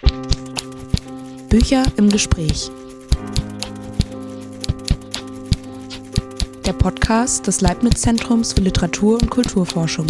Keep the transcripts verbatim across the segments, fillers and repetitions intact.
Bücher im Gespräch. Der Podcast des Leibniz-Zentrums für Literatur- und Kulturforschung.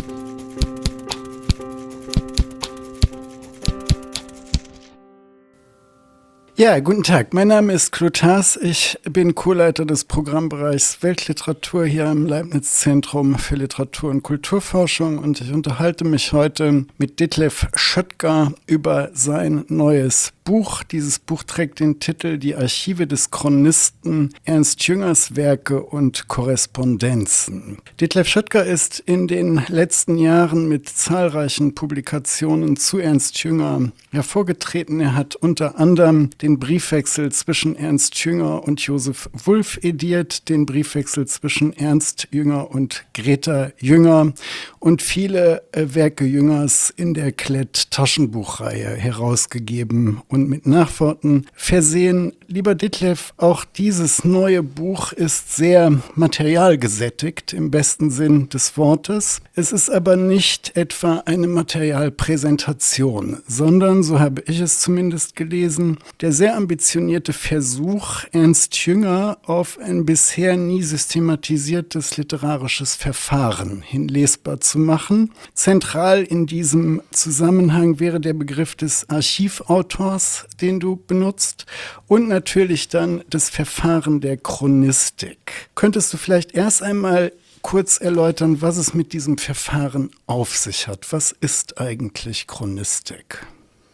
Ja, guten Tag. Mein Name ist Claude Haas. Ich bin Co-Leiter des Programmbereichs Weltliteratur hier am Leibniz-Zentrum für Literatur- und Kulturforschung und ich unterhalte mich heute mit Ditlev Schöttger über sein neues Buch. Dieses Buch trägt den Titel Die Archive des Chronisten, Ernst Jüngers Werke und Korrespondenzen. Ditlev Schöttger ist in den letzten Jahren mit zahlreichen Publikationen zu Ernst Jünger hervorgetreten. Er hat unter anderem den Briefwechsel zwischen Ernst Jünger und Josef Wulff ediert, den Briefwechsel zwischen Ernst Jünger und Greta Jünger und viele äh, Werke Jüngers in der Klett-Taschenbuchreihe herausgegeben und mit Nachworten versehen. Lieber Ditlev, auch dieses neue Buch ist sehr materialgesättigt im besten Sinn des Wortes. Es ist aber nicht etwa eine Materialpräsentation, sondern, so habe ich es zumindest gelesen, der sehr ambitionierte Versuch, Ernst Jünger auf ein bisher nie systematisiertes literarisches Verfahren hin lesbar zu machen. Zentral in diesem Zusammenhang wäre der Begriff des Archivautors, den du benutzt, und natürlich dann das Verfahren der Chronistik. Könntest du vielleicht erst einmal kurz erläutern, was es mit diesem Verfahren auf sich hat? Was ist eigentlich Chronistik?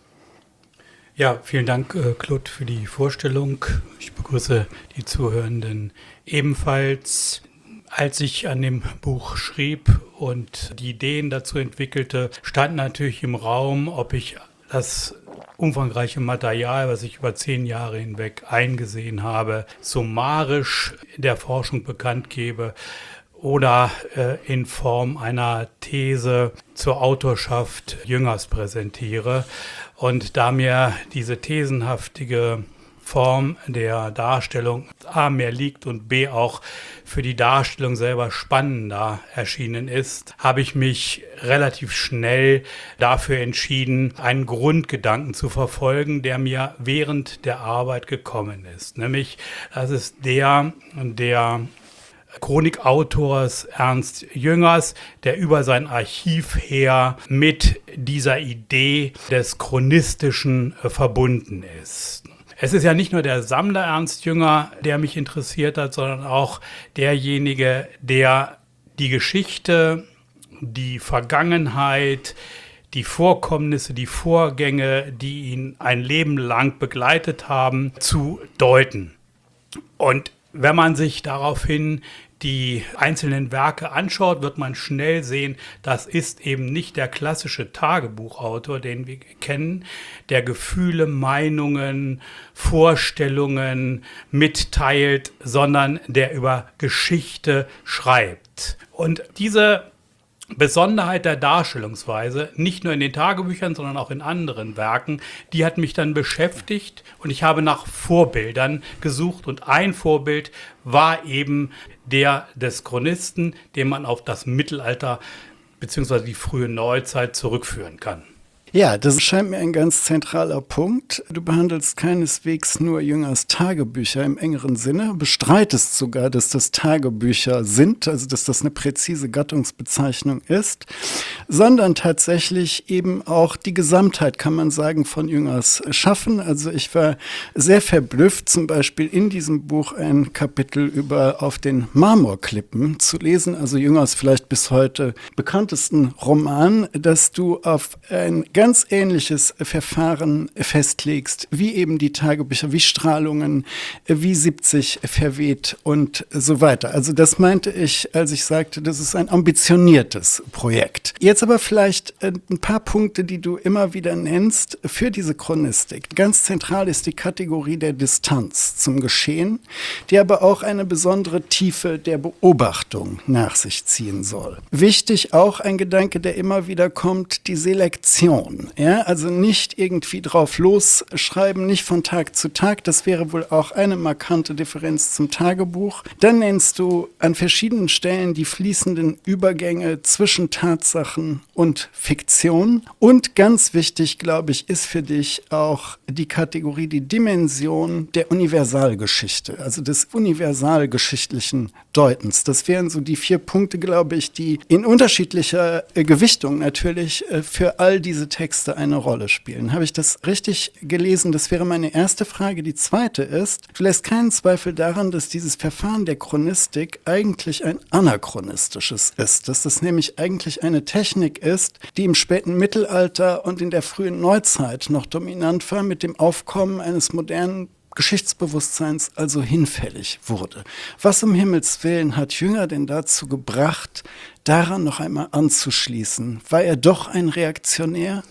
Ja, vielen Dank, äh, Claude, für die Vorstellung. Ich begrüße die Zuhörenden ebenfalls. Als ich an dem Buch schrieb und die Ideen dazu entwickelte, stand natürlich im Raum, ob ich das umfangreiche Material, was ich über zehn Jahre hinweg eingesehen habe, summarisch der Forschung bekannt gebe oder äh, in Form einer These zur Autorschaft Jüngers präsentiere. Und da mir diese thesenhaftige Form der Darstellung A mehr liegt und B auch für die Darstellung selber spannender erschienen ist, habe ich mich relativ schnell dafür entschieden, einen Grundgedanken zu verfolgen, der mir während der Arbeit gekommen ist. Nämlich, das ist der der Chronikautors Ernst Jüngers, der über sein Archiv her mit dieser Idee des Chronistischen verbunden ist. Es ist ja nicht nur der Sammler Ernst Jünger, der mich interessiert hat, sondern auch derjenige, der die Geschichte, die Vergangenheit, die Vorkommnisse, die Vorgänge, die ihn ein Leben lang begleitet haben, zu deuten. Und wenn man sich daraufhin die einzelnen Werke anschaut, wird man schnell sehen, das ist eben nicht der klassische Tagebuchautor, den wir kennen, der Gefühle, Meinungen, Vorstellungen mitteilt, sondern der über Geschichte schreibt. Und diese Besonderheit der Darstellungsweise, nicht nur in den Tagebüchern, sondern auch in anderen Werken, die hat mich dann beschäftigt und ich habe nach Vorbildern gesucht und ein Vorbild war eben der des Chronisten, den man auf das Mittelalter bzw. die frühe Neuzeit zurückführen kann. Ja, das scheint mir ein ganz zentraler Punkt. Du behandelst keineswegs nur Jüngers Tagebücher im engeren Sinne, bestreitest sogar, dass das Tagebücher sind, also dass das eine präzise Gattungsbezeichnung ist, sondern tatsächlich eben auch die Gesamtheit, kann man sagen, von Jüngers Schaffen. Also ich war sehr verblüfft, zum Beispiel in diesem Buch ein Kapitel über Auf den Marmorklippen zu lesen, also Jüngers vielleicht bis heute bekanntesten Roman, dass du auf ein ganz ähnliches Verfahren festlegst, wie eben die Tagebücher, wie Strahlungen, wie siebzig verweht und so weiter. Also das meinte ich, als ich sagte, das ist ein ambitioniertes Projekt. Jetzt aber vielleicht ein paar Punkte, die du immer wieder nennst für diese Chronistik. Ganz zentral ist die Kategorie der Distanz zum Geschehen, die aber auch eine besondere Tiefe der Beobachtung nach sich ziehen soll. Wichtig auch ein Gedanke, der immer wieder kommt, die Selektion. Fiktion. Ja? Also nicht irgendwie drauf losschreiben, nicht von Tag zu Tag. Das wäre wohl auch eine markante Differenz zum Tagebuch. Dann nennst du an verschiedenen Stellen die fließenden Übergänge zwischen Tatsachen und Fiktion. Und ganz wichtig, glaube ich, ist für dich auch die Kategorie, die Dimension der Universalgeschichte, also des universalgeschichtlichen Deutens. Das wären so die vier Punkte, glaube ich, die in unterschiedlicher äh, Gewichtung natürlich äh, für all diese Texte eine Rolle spielen. Habe ich das richtig gelesen? Das wäre meine erste Frage. Die zweite ist, du lässt keinen Zweifel daran, dass dieses Verfahren der Chronistik eigentlich ein anachronistisches ist, dass das nämlich eigentlich eine Technik ist, die im späten Mittelalter und in der frühen Neuzeit noch dominant war, mit dem Aufkommen eines modernen Geschichtsbewusstseins also hinfällig wurde. Was um Himmels Willen hat Jünger denn dazu gebracht, daran noch einmal anzuschließen? War er doch ein Reaktionär?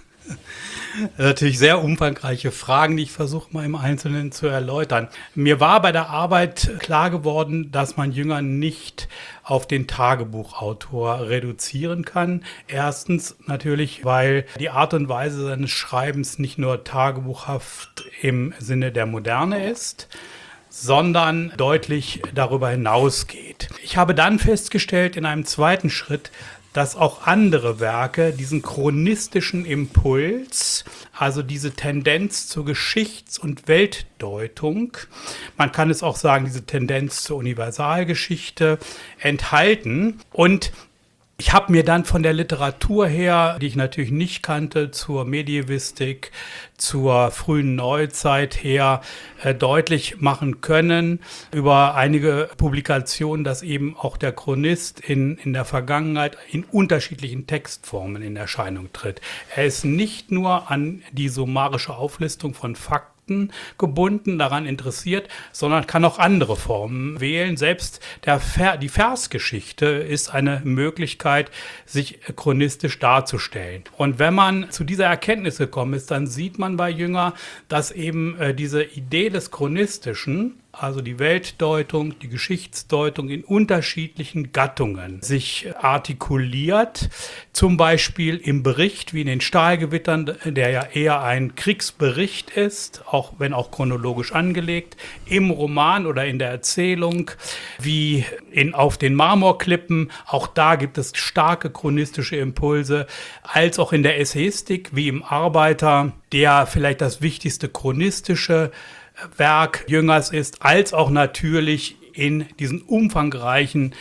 Natürlich sehr umfangreiche Fragen, die ich versuche mal im Einzelnen zu erläutern. Mir war bei der Arbeit klar geworden, dass man Jünger nicht auf den Tagebuchautor reduzieren kann. Erstens natürlich, weil die Art und Weise seines Schreibens nicht nur tagebuchhaft im Sinne der Moderne ist, sondern deutlich darüber hinausgeht. Ich habe dann festgestellt in einem zweiten Schritt, dass auch andere Werke diesen chronistischen Impuls, also diese Tendenz zur Geschichts- und Weltdeutung, man kann es auch sagen, diese Tendenz zur Universalgeschichte enthalten. Und ich habe mir dann von der Literatur her, die ich natürlich nicht kannte, zur Medievistik, zur frühen Neuzeit her äh, deutlich machen können über einige Publikationen, dass eben auch der Chronist in, in der Vergangenheit in unterschiedlichen Textformen in Erscheinung tritt. Er ist nicht nur an die summarische Auflistung von Fakten gebunden, daran interessiert, sondern kann auch andere Formen wählen. Selbst der Ver- die Versgeschichte ist eine Möglichkeit, sich chronistisch darzustellen. Und wenn man zu dieser Erkenntnis gekommen ist, dann sieht man bei Jünger, dass eben äh, diese Idee des Chronistischen, also die Weltdeutung, die Geschichtsdeutung in unterschiedlichen Gattungen sich artikuliert. Zum Beispiel im Bericht wie in den Stahlgewittern, der ja eher ein Kriegsbericht ist, auch wenn auch chronologisch angelegt. Im Roman oder in der Erzählung wie in Auf den Marmorklippen, auch da gibt es starke chronistische Impulse, als auch in der Essayistik wie im Arbeiter, der vielleicht das wichtigste chronistische Werk Jüngers ist, als auch natürlich in diesen umfangreichen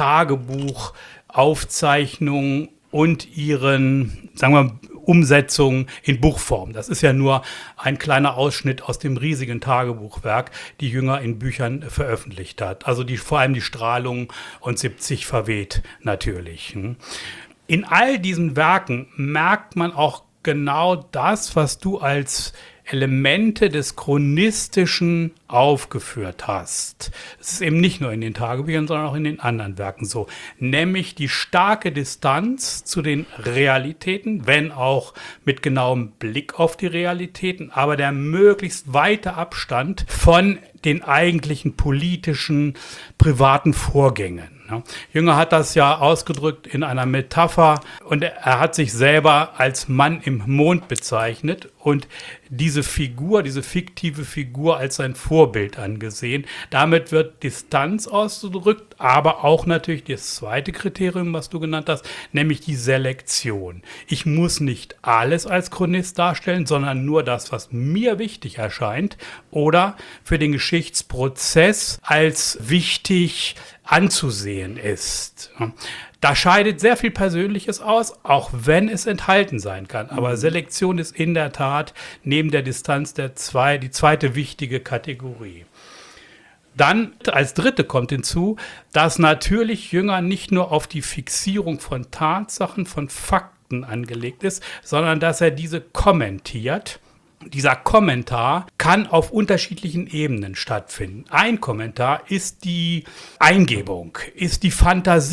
Tagebuchaufzeichnungen und ihren, sagen wir, Umsetzungen in Buchform. Das ist ja nur ein kleiner Ausschnitt aus dem riesigen Tagebuchwerk, die Jünger in Büchern veröffentlicht hat. Also die, vor allem die Strahlung und siebzig verweht natürlich. In all diesen Werken merkt man auch genau das, was du als Elemente des Chronistischen aufgeführt hast. Es ist eben nicht nur in den Tagebüchern, sondern auch in den anderen Werken so. Nämlich die starke Distanz zu den Realitäten, wenn auch mit genauem Blick auf die Realitäten, aber der möglichst weite Abstand von den eigentlichen politischen, privaten Vorgängen. Jünger hat das ja ausgedrückt in einer Metapher und er hat sich selber als Mann im Mond bezeichnet und diese Figur, diese fiktive Figur als sein Vorbild angesehen. Damit wird Distanz ausgedrückt, aber auch natürlich das zweite Kriterium, was du genannt hast, nämlich die Selektion. Ich muss nicht alles als Chronist darstellen, sondern nur das, was mir wichtig erscheint oder für den Geschichtsprozess als wichtig anzusehen ist. Da scheidet sehr viel Persönliches aus, auch wenn es enthalten sein kann. Aber Selektion ist in der Tat neben der Distanz der zwei, die zweite wichtige Kategorie. Dann als dritte kommt hinzu, dass natürlich Jünger nicht nur auf die Fixierung von Tatsachen, von Fakten angelegt ist, sondern dass er diese kommentiert. Dieser Kommentar kann auf unterschiedlichen Ebenen stattfinden. Ein Kommentar ist die Eingebung, ist die Fantasie,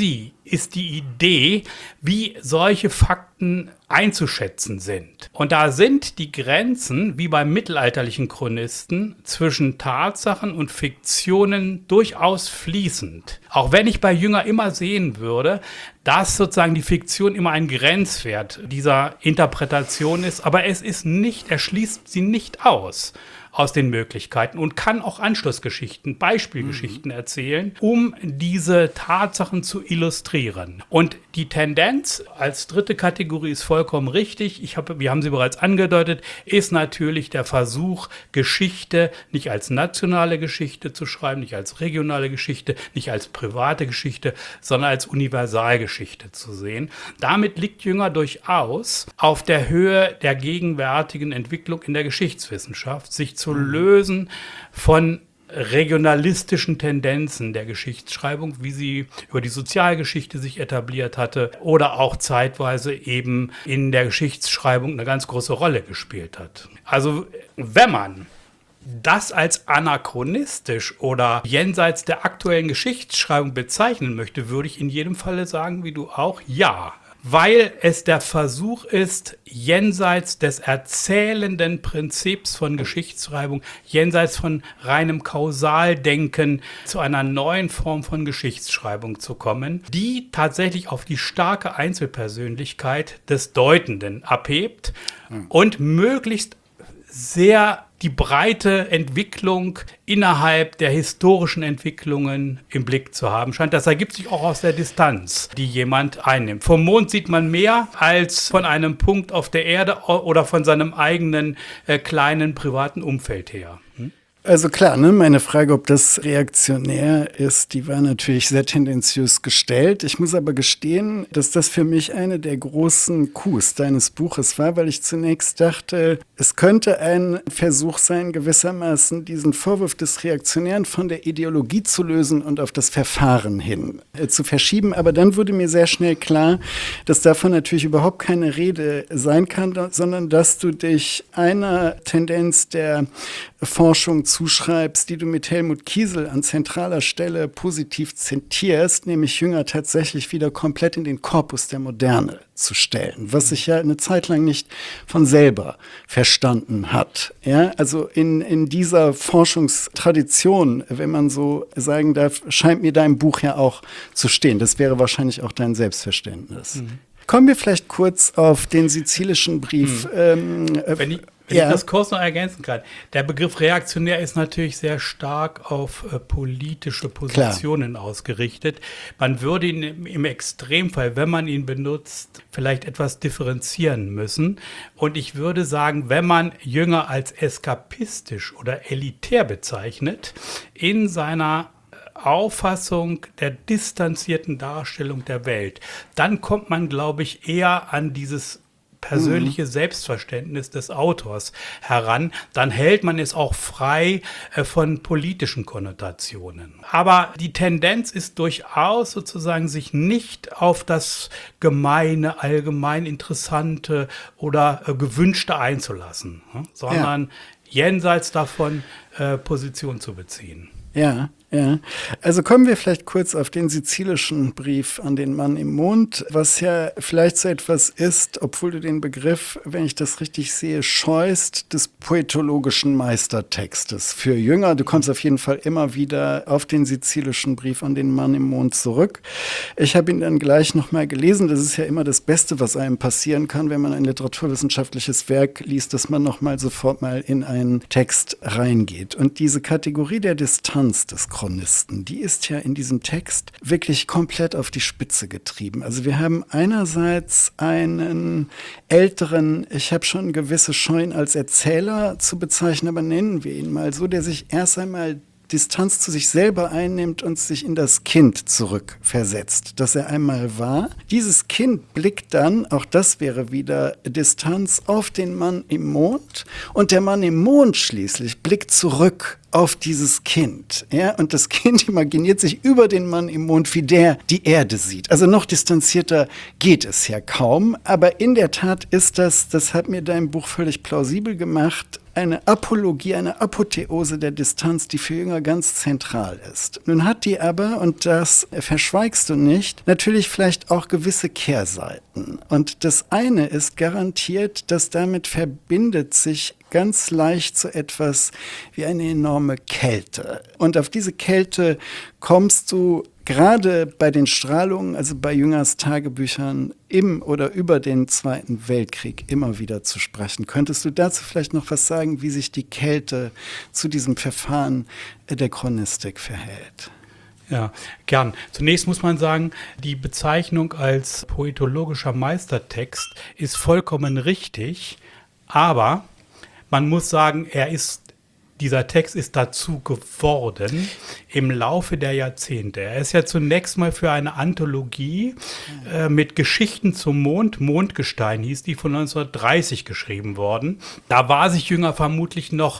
ist die Idee, wie solche Fakten einzuschätzen sind. Und da sind die Grenzen, wie beim mittelalterlichen Chronisten, zwischen Tatsachen und Fiktionen durchaus fließend. Auch wenn ich bei Jünger immer sehen würde, dass sozusagen die Fiktion immer ein Grenzwert dieser Interpretation ist, aber es ist nicht, er schließt sie nicht aus. aus den Möglichkeiten und kann auch Anschlussgeschichten, Beispielgeschichten mhm. erzählen, um diese Tatsachen zu illustrieren. Und die Tendenz als dritte Kategorie ist vollkommen richtig. Ich habe, wir haben sie bereits angedeutet, ist natürlich der Versuch, Geschichte nicht als nationale Geschichte zu schreiben, nicht als regionale Geschichte, nicht als private Geschichte, sondern als Universalgeschichte zu sehen. Damit liegt Jünger durchaus auf der Höhe der gegenwärtigen Entwicklung in der Geschichtswissenschaft, sich zu lösen von regionalistischen Tendenzen der Geschichtsschreibung, wie sie über die Sozialgeschichte sich etabliert hatte oder auch zeitweise eben in der Geschichtsschreibung eine ganz große Rolle gespielt hat. Also wenn man das als anachronistisch oder jenseits der aktuellen Geschichtsschreibung bezeichnen möchte, würde ich in jedem Falle sagen, wie du auch, ja. Weil es der Versuch ist, jenseits des erzählenden Prinzips von Geschichtsschreibung, jenseits von reinem Kausaldenken zu einer neuen Form von Geschichtsschreibung zu kommen, die tatsächlich auf die starke Einzelpersönlichkeit des Deutenden abhebt mhm. und möglichst sehr die breite Entwicklung innerhalb der historischen Entwicklungen im Blick zu haben scheint. Das ergibt sich auch aus der Distanz, die jemand einnimmt. Vom Mond sieht man mehr als von einem Punkt auf der Erde oder von seinem eigenen äh, kleinen privaten Umfeld her. Hm? Also klar, ne, meine Frage, ob das reaktionär ist, die war natürlich sehr tendenziös gestellt. Ich muss aber gestehen, dass das für mich eine der großen Coups deines Buches war, weil ich zunächst dachte, es könnte ein Versuch sein, gewissermaßen diesen Vorwurf des Reaktionären von der Ideologie zu lösen und auf das Verfahren hin äh, zu verschieben. Aber dann wurde mir sehr schnell klar, dass davon natürlich überhaupt keine Rede sein kann, sondern dass du dich einer Tendenz der Forschung zuschreibst, die du mit Helmut Kiesel an zentraler Stelle positiv zitierst, nämlich Jünger tatsächlich wieder komplett in den Korpus der Moderne zu stellen, was sich ja eine Zeit lang nicht von selber verstanden hat. Ja, also in, in dieser Forschungstradition, wenn man so sagen darf, scheint mir dein Buch ja auch zu stehen. Das wäre wahrscheinlich auch dein Selbstverständnis. Mhm. Kommen wir vielleicht kurz auf den sizilischen Brief. Mhm. Ähm, Wenn ich Wenn ja. ich das kurz noch ergänzen kann. Der Begriff reaktionär ist natürlich sehr stark auf äh, politische Positionen Klar. ausgerichtet. Man würde ihn im, im Extremfall, wenn man ihn benutzt, vielleicht etwas differenzieren müssen. Und ich würde sagen, wenn man Jünger als eskapistisch oder elitär bezeichnet, in seiner Auffassung der distanzierten Darstellung der Welt, dann kommt man, glaube ich, eher an dieses persönliche mhm. Selbstverständnis des Autors heran, dann hält man es auch frei äh, von politischen Konnotationen. Aber die Tendenz ist durchaus sozusagen, sich nicht auf das Gemeine, allgemein Interessante oder äh, Gewünschte einzulassen, hm? sondern ja. jenseits davon äh, Position zu beziehen. Ja, ja. Also kommen wir vielleicht kurz auf den sizilischen Brief an den Mann im Mond, was ja vielleicht so etwas ist, obwohl du den Begriff, wenn ich das richtig sehe, scheust, des poetologischen Meistertextes für Jünger. Du kommst auf jeden Fall immer wieder auf den sizilischen Brief an den Mann im Mond zurück. Ich habe ihn dann gleich nochmal gelesen. Das ist ja immer das Beste, was einem passieren kann, wenn man ein literaturwissenschaftliches Werk liest, dass man nochmal sofort mal in einen Text reingeht. Und diese Kategorie der Distanz des Chronisten, die ist ja in diesem Text wirklich komplett auf die Spitze getrieben. Also wir haben einerseits einen älteren, ich habe schon gewisse Scheuen als Erzähler zu bezeichnen, aber nennen wir ihn mal so, der sich erst einmal Distanz zu sich selber einnimmt und sich in das Kind zurückversetzt, das er einmal war. Dieses Kind blickt dann, auch das wäre wieder Distanz, auf den Mann im Mond und der Mann im Mond schließlich blickt zurück auf dieses Kind. Ja? Und das Kind imaginiert sich über den Mann im Mond, wie der die Erde sieht. Also noch distanzierter geht es ja kaum. Aber in der Tat ist das, das hat mir dein Buch völlig plausibel gemacht, eine Apologie, eine Apotheose der Distanz, die für Jünger ganz zentral ist. Nun hat die aber, und das verschweigst du nicht, natürlich vielleicht auch gewisse Kehrseiten. Und das eine ist garantiert, dass damit verbindet sich ganz leicht so etwas wie eine enorme Kälte. Und auf diese Kälte kommst du gerade bei den Strahlungen, also bei Jüngers Tagebüchern im oder über den Zweiten Weltkrieg immer wieder zu sprechen. Könntest du dazu vielleicht noch was sagen, wie sich die Kälte zu diesem Verfahren der Chronistik verhält? Ja, gern. Zunächst muss man sagen, die Bezeichnung als poetologischer Meistertext ist vollkommen richtig, aber man muss sagen, er ist Dieser Text ist dazu geworden im Laufe der Jahrzehnte. Er ist ja zunächst mal für eine Anthologie äh, mit Geschichten zum Mond, Mondgestein hieß die, von neunzehnhundertdreißig geschrieben worden. Da war sich Jünger vermutlich noch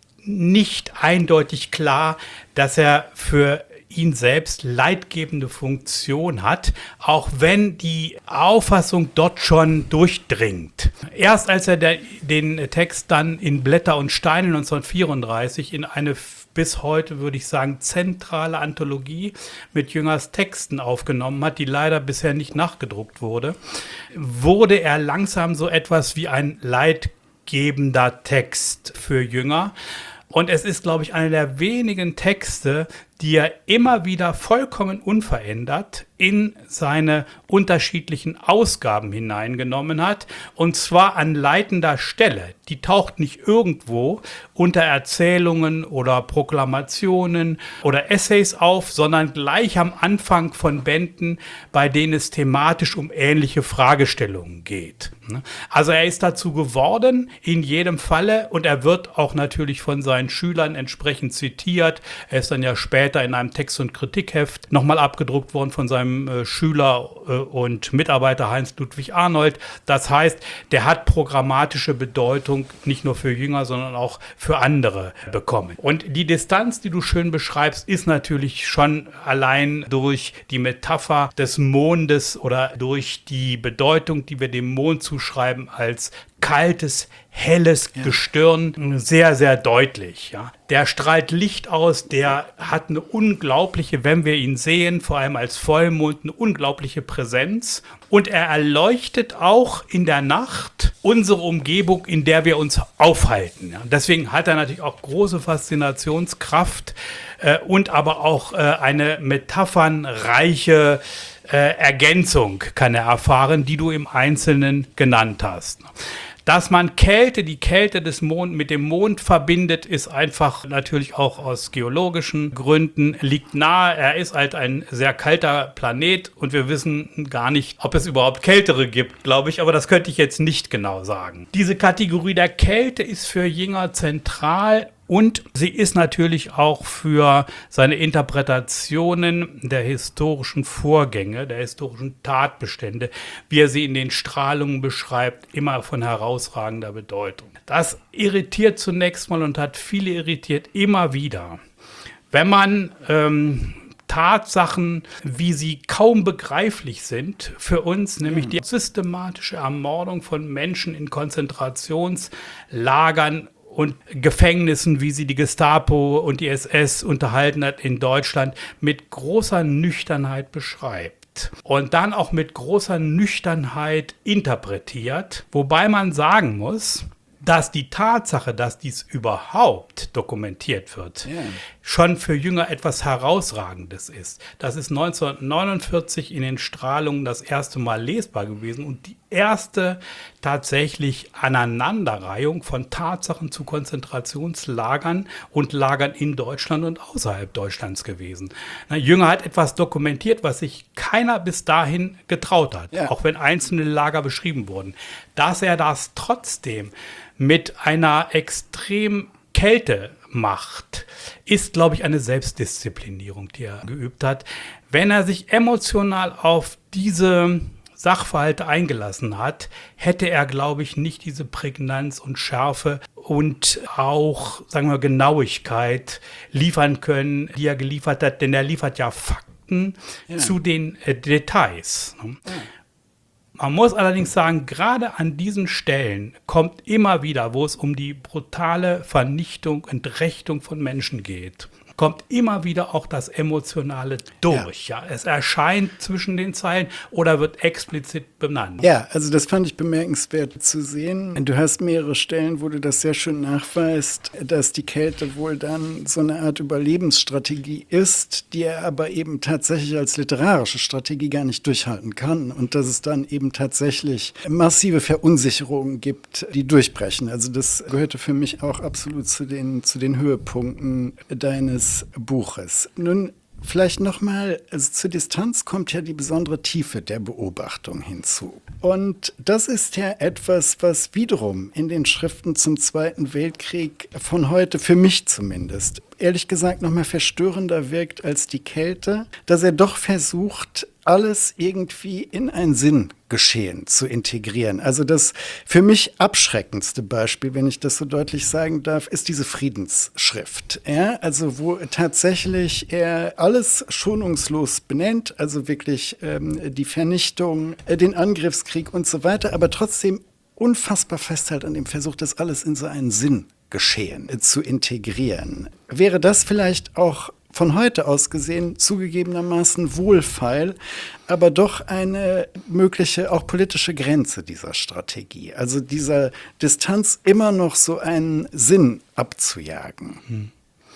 nicht eindeutig klar, dass er für ihn selbst leitgebende Funktion hat, auch wenn die Auffassung dort schon durchdringt. Erst als er der, den Text dann in Blätter und Steine neunzehnhundertvierunddreißig in eine bis heute, würde ich sagen, zentrale Anthologie mit Jüngers Texten aufgenommen hat, die leider bisher nicht nachgedruckt wurde, wurde er langsam so etwas wie ein leitgebender Text für Jünger. Und es ist, glaube ich, einer der wenigen Texte, die er immer wieder vollkommen unverändert in seine unterschiedlichen Ausgaben hineingenommen hat. Und zwar an leitender Stelle. Die taucht nicht irgendwo unter Erzählungen oder Proklamationen oder Essays auf, sondern gleich am Anfang von Bänden, bei denen es thematisch um ähnliche Fragestellungen geht. Also er ist dazu geworden, in jedem Falle, und er wird auch natürlich von seinen Schülern entsprechend zitiert. Er ist dann ja später in einem Text- und Kritikheft nochmal abgedruckt worden von seinem äh, Schüler äh, und Mitarbeiter Heinz-Ludwig Arnold. Das heißt, der hat programmatische Bedeutung nicht nur für Jünger, sondern auch für andere bekommen. Und die Distanz, die du schön beschreibst, ist natürlich schon allein durch die Metapher des Mondes oder durch die Bedeutung, die wir dem Mond zuschreiben, als kaltes, helles ja. Gestirn, sehr, sehr deutlich. Ja. Der strahlt Licht aus, der hat eine unglaubliche, wenn wir ihn sehen, vor allem als Vollmond, eine unglaubliche Präsenz. Und er erleuchtet auch in der Nacht unsere Umgebung, in der wir uns aufhalten. Ja. Deswegen hat er natürlich auch große Faszinationskraft äh, und aber auch äh, eine metaphernreiche äh, Ergänzung kann er erfahren, die du im Einzelnen genannt hast. Dass man Kälte, die Kälte des Mondes mit dem Mond verbindet, ist einfach natürlich auch aus geologischen Gründen, liegt nahe. Er ist halt ein sehr kalter Planet und wir wissen gar nicht, ob es überhaupt kältere gibt, glaube ich, aber das könnte ich jetzt nicht genau sagen. Diese Kategorie der Kälte ist für Jünger zentral. Und sie ist natürlich auch für seine Interpretationen der historischen Vorgänge, der historischen Tatbestände, wie er sie in den Strahlungen beschreibt, immer von herausragender Bedeutung. Das irritiert zunächst mal und hat viele irritiert immer wieder. Wenn man ähm, Tatsachen, wie sie kaum begreiflich sind für uns, nämlich die systematische Ermordung von Menschen in Konzentrationslagern und Gefängnissen, wie sie die Gestapo und die S S unterhalten hat in Deutschland, mit großer Nüchternheit beschreibt. Und dann auch mit großer Nüchternheit interpretiert, wobei man sagen muss, dass die Tatsache, dass dies überhaupt dokumentiert wird, yeah. schon für Jünger etwas Herausragendes ist. Das ist neunzehnhundertneunundvierzig in den Strahlungen das erste Mal lesbar gewesen und die erste tatsächlich Aneinanderreihung von Tatsachen zu Konzentrationslagern und Lagern in Deutschland und außerhalb Deutschlands gewesen. Na, Jünger hat etwas dokumentiert, was sich keiner bis dahin getraut hat, yeah. auch wenn einzelne Lager beschrieben wurden. Dass er das trotzdem mit einer extrem Kälte macht, ist, glaube ich, eine Selbstdisziplinierung, die er geübt hat. Wenn er sich emotional auf diese Sachverhalte eingelassen hat, hätte er, glaube ich, nicht diese Prägnanz und Schärfe und auch, sagen wir, Genauigkeit liefern können, die er geliefert hat, denn er liefert ja Fakten ja. zu den äh, Details. Ne? Ja. Man muss allerdings sagen, gerade an diesen Stellen kommt immer wieder, wo es um die brutale Vernichtung, Entrechtung von Menschen geht, kommt immer wieder auch das Emotionale durch. Ja. Ja. Es erscheint zwischen den Zeilen oder wird explizit benannt. Ja, also das fand ich bemerkenswert zu sehen. Du hast mehrere Stellen, wo du das sehr schön nachweist, dass die Kälte wohl dann so eine Art Überlebensstrategie ist, die er aber eben tatsächlich als literarische Strategie gar nicht durchhalten kann und dass es dann eben tatsächlich massive Verunsicherungen gibt, die durchbrechen. Also das gehörte für mich auch absolut zu den, zu den Höhepunkten deines Buches. Nun, vielleicht nochmal, also zur Distanz kommt ja die besondere Tiefe der Beobachtung hinzu. Und das ist ja etwas, was wiederum in den Schriften zum Zweiten Weltkrieg von heute, für mich zumindest, ehrlich gesagt nochmal verstörender wirkt als die Kälte, dass er doch versucht, alles irgendwie in ein Sinngeschehen zu integrieren. Also das für mich abschreckendste Beispiel, wenn ich das so deutlich sagen darf, ist diese Friedensschrift. Ja, also wo tatsächlich er alles schonungslos benennt, also wirklich ähm, die Vernichtung, äh, den Angriffskrieg und so weiter, aber trotzdem unfassbar festhält an dem Versuch, das alles in so einen Sinngeschehen äh, zu integrieren. Wäre das vielleicht auch von heute aus gesehen zugegebenermaßen wohlfeil, aber doch eine mögliche auch politische Grenze dieser Strategie. Also dieser Distanz immer noch so einen Sinn abzujagen.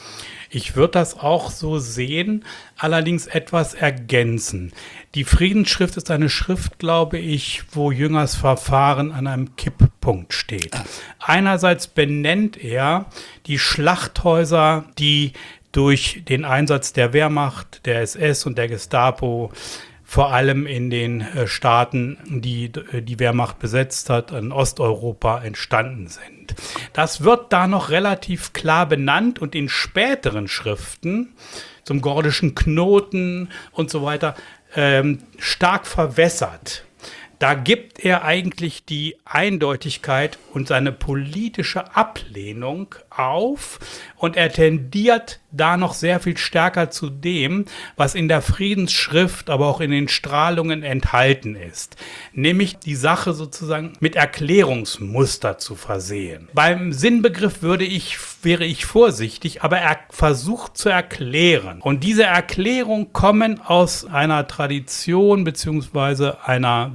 Ich würde das auch so sehen, allerdings etwas ergänzen. Die Friedensschrift ist eine Schrift, glaube ich, wo Jüngers Verfahren an einem Kipppunkt steht. Ah. Einerseits benennt er die Schlachthäuser, die durch den Einsatz der Wehrmacht, der S S und der Gestapo, vor allem in den äh, Staaten, die die Wehrmacht besetzt hat, in Osteuropa entstanden sind. Das wird da noch relativ klar benannt und in späteren Schriften, zum Gordischen Knoten und so weiter, ähm, stark verwässert. Da gibt er eigentlich die Eindeutigkeit und seine politische Ablehnung auf und er tendiert da noch sehr viel stärker zu dem, was in der Friedensschrift, aber auch in den Strahlungen enthalten ist. Nämlich die Sache sozusagen mit Erklärungsmuster zu versehen. Beim Sinnbegriff würde ich, wäre ich vorsichtig, aber er versucht zu erklären. Und diese Erklärungen kommen aus einer Tradition beziehungsweise einer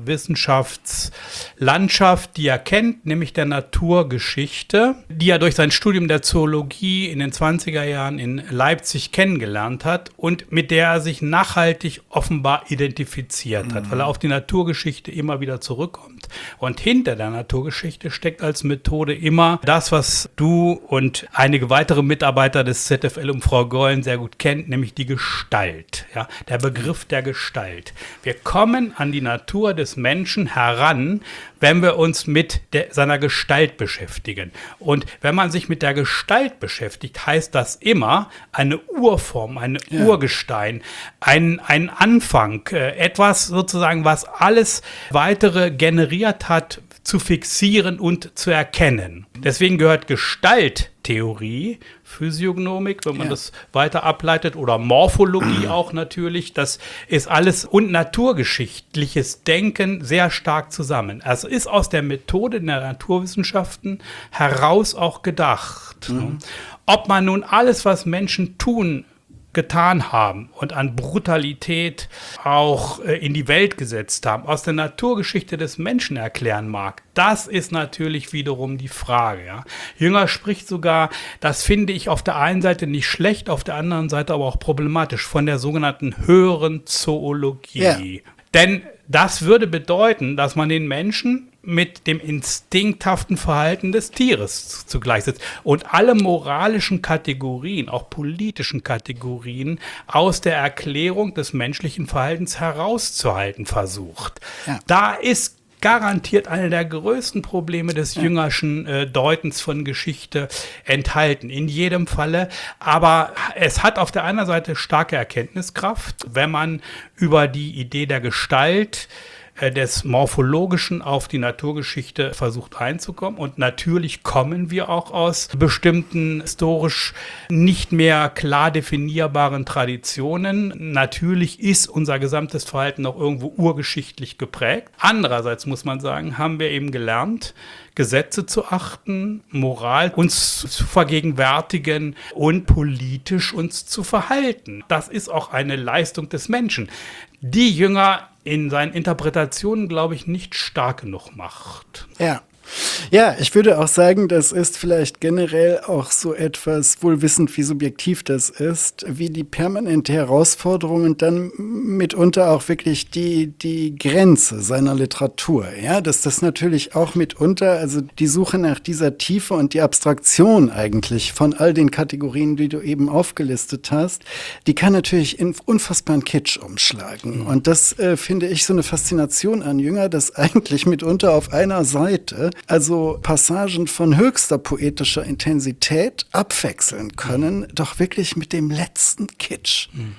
Wissenschaftslandschaft, die er kennt, nämlich der Naturgeschichte, die er durch sein Studium der Zoologie in den zwanziger Jahren in Leipzig kennengelernt hat und mit der er sich nachhaltig offenbar identifiziert mhm. hat, weil er auf die Naturgeschichte immer wieder zurückkommt. Und hinter der Naturgeschichte steckt als Methode immer das, was du und einige weitere Mitarbeiter des Z F L um Frau Gollen sehr gut kennt, nämlich die Gestalt, ja, der Begriff der Gestalt. Wir kommen an die Natur des Menschen heran, wenn wir uns mit der, seiner Gestalt beschäftigen. Und wenn man sich mit der Gestalt beschäftigt, heißt das immer eine Urform, eine ja. Urgestein, ein, ein Anfang, äh, etwas sozusagen, was alles Weitere generiert hat, zu fixieren und zu erkennen. Deswegen gehört Gestalttheorie, Physiognomik, wenn man ja. das weiter ableitet, oder Morphologie auch natürlich, das ist alles und naturgeschichtliches Denken sehr stark zusammen. Also ist aus der Methode der Naturwissenschaften heraus auch gedacht. Mhm. Ob man nun alles, was Menschen tun, getan haben und an Brutalität auch äh, in die Welt gesetzt haben, aus der Naturgeschichte des Menschen erklären mag, das ist natürlich wiederum die Frage. Ja. Jünger spricht sogar, das finde ich auf der einen Seite nicht schlecht, auf der anderen Seite aber auch problematisch, von der sogenannten höheren Zoologie. Ja. Denn das würde bedeuten, dass man den Menschen mit dem instinkthaften Verhalten des Tieres zugleich setzt und alle moralischen Kategorien, auch politischen Kategorien, aus der Erklärung des menschlichen Verhaltens herauszuhalten versucht. Ja. Da ist garantiert eine der größten Probleme des jüngerschen äh, Deutens von Geschichte enthalten, in jedem Falle. Aber es hat auf der einen Seite starke Erkenntniskraft, wenn man über die Idee der Gestalt äh, des Morphologischen auf die Naturgeschichte versucht einzukommen. Und natürlich kommen wir auch aus bestimmten historisch nicht mehr klar definierbaren Traditionen. Natürlich ist unser gesamtes Verhalten auch irgendwo urgeschichtlich geprägt. Andererseits muss man sagen, haben wir eben gelernt, Gesetze zu achten, Moral uns zu vergegenwärtigen und politisch uns zu verhalten. Das ist auch eine Leistung des Menschen, die Jünger in seinen Interpretationen, glaube ich, nicht stark genug macht. Ja. Ja, ich würde auch sagen, das ist vielleicht generell auch so etwas, wohl wissend, wie subjektiv das ist, wie die permanente Herausforderung und dann mitunter auch wirklich die, die Grenze seiner Literatur. Ja, dass das natürlich auch mitunter, also die Suche nach dieser Tiefe und die Abstraktion eigentlich von all den Kategorien, die du eben aufgelistet hast, die kann natürlich in unfassbaren Kitsch umschlagen. Mhm. Und das äh, finde ich so eine Faszination an Jünger, dass eigentlich mitunter auf einer Seite also Passagen von höchster poetischer Intensität abwechseln können, mhm. doch wirklich mit dem letzten Kitsch. Mhm.